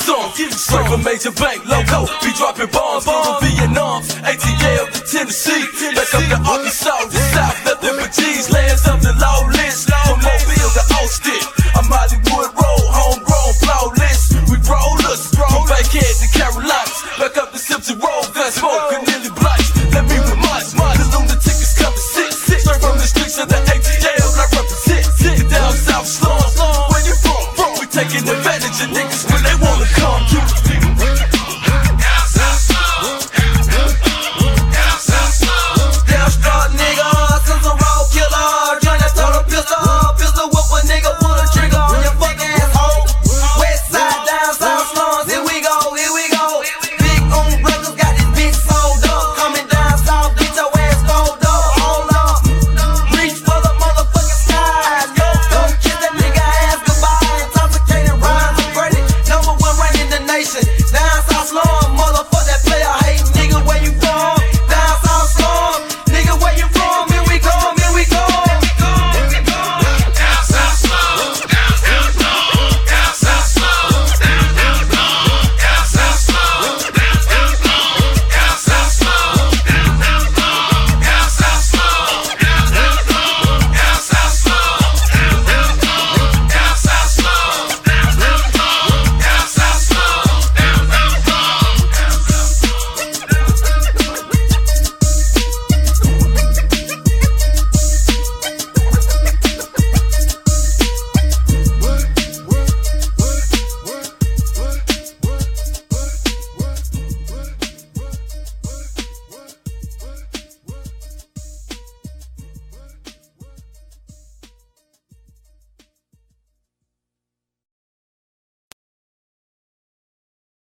some. Straight from Major Bank, loco, be dropping bombs. From the Vietnam, ATL to Tennessee, back up to Arkansas, the South, nothing but G's. Laying something lawless, from Mobile to Austin. I'm Hollywood Road, homegrown, flawless. We rollers, from Bankhead to Carolinas, back up to Simpson Road, gun smoke, and nearly blocks. Let me remind you, the lunatic is coming sick. Straight from the streets of the ATL, I represent. Down south slums, where you from? We taking advantage of niggas.